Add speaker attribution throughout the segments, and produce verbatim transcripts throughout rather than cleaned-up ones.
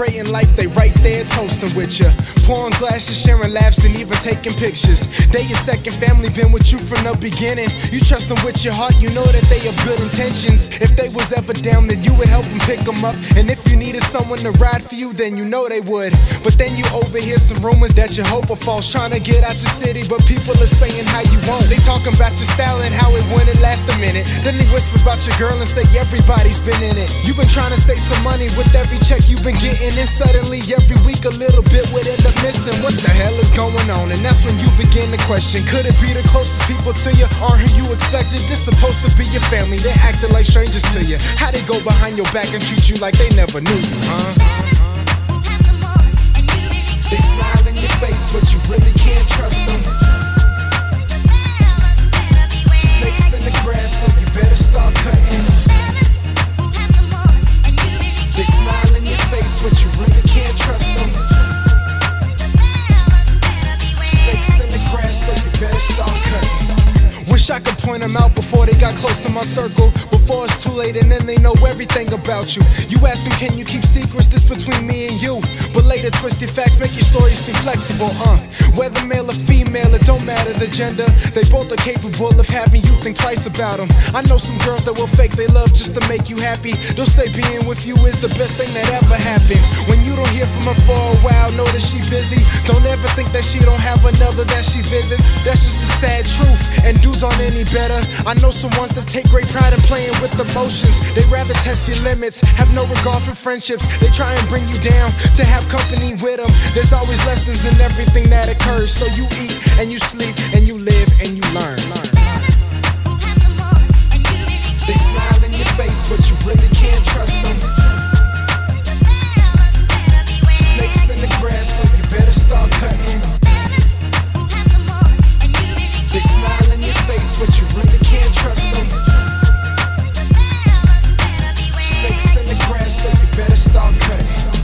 Speaker 1: celebrating life, they right there toasting with ya. Pouring glasses, sharing laughs, and even taking pictures. They your second family, been with you from the beginning. You trust them with your heart, you know that they have good intentions. If they was ever down, then you would help them pick them up. And if you needed someone to ride for you, then you know they would. But then you overhear some rumors that you hope are false, trying to get out your city, but people are saying how you won't. They talking about your style and how it wouldn't last a minute. Then they whisper about your girl and say everybody's been in it. You've been trying to save some money with every check you've been getting, and suddenly every week a little bit would end up missing. What the hell is going on? And that's when you begin to question, could it be the closest people to you aren't who you expected? This supposed to be your family, they acting like strangers to you. How they go behind your back and treat you like they never knew you, huh? They smile in your face, but you really can't trust them. Snakes in the grass, so you better start cutting. They smile in your face, but you really can't trust them. Snakes in the grass, so you better start cutting. Wish I could point them out before they got close to my circle, before it's too late and then they know everything about you. You ask them, can you keep secrets? This between me and you. But later twisted facts make your story seem flexible, uh Whether male or female, it don't matter the gender. They both are capable of having you think twice about them. I know some girls that will fake they love just to make you happy. They'll say being with you is the best thing that ever happened. When you don't hear from her for a while, know that she busy. Don't ever think that she don't have another that she visits. That's just the sad truth, and dudes aren't any better. I know some ones that take great pride in playing with emotions. They rather test your limits, have no regard for friendships. They try and bring you down to have company with them. There's always lessons in everything that occurs. So you eat and you sleep and you live and you learn. learn. They smile in your face, but you really can't trust them. Snakes in the grass, so you better start cutting. They smile in your face, but you really can't trust them. Snakes in the grass, so you better start cutting.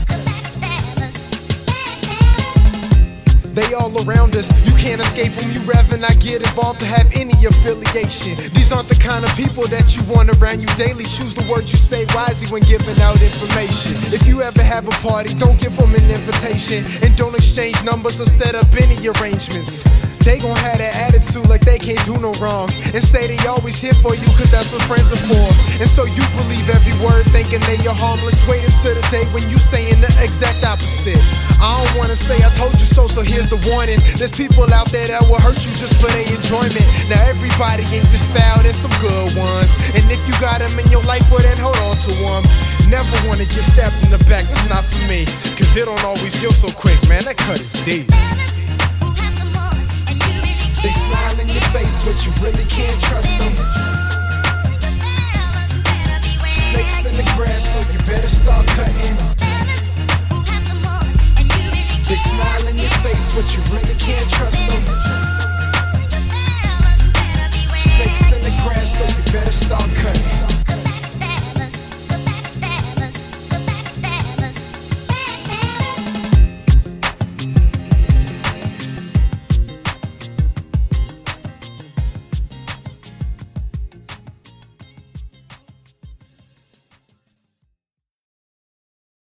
Speaker 1: They all around us, you can't escape them. You rather not get involved to have any affiliation. These aren't the kind of people that you want around you daily. Choose the words you say wisely when giving out information. If you ever have a party, don't give them an invitation, and don't exchange numbers or set up any arrangements. They gon' have that attitude like they can't do no wrong, and say they always here for you cause that's what friends are for. And so you believe every word thinking they are harmless. Wait until the day when you saying the exact opposite. I don't wanna say I told you so, so here's the warning. There's people out there that will hurt you just for their enjoyment. Now everybody ain't this foul, there's some good ones, and if you got them in your life, well then hold on to them. Never wanna get stabbed in the back, that's not for me, cause it don't always heal so quick, man, that cut is deep. They smile in your face, but you really can't trust them. Snakes in the grass, so you better start cutting. They smile in your face, but you really can't trust them. Snakes in the grass, so you better start cutting.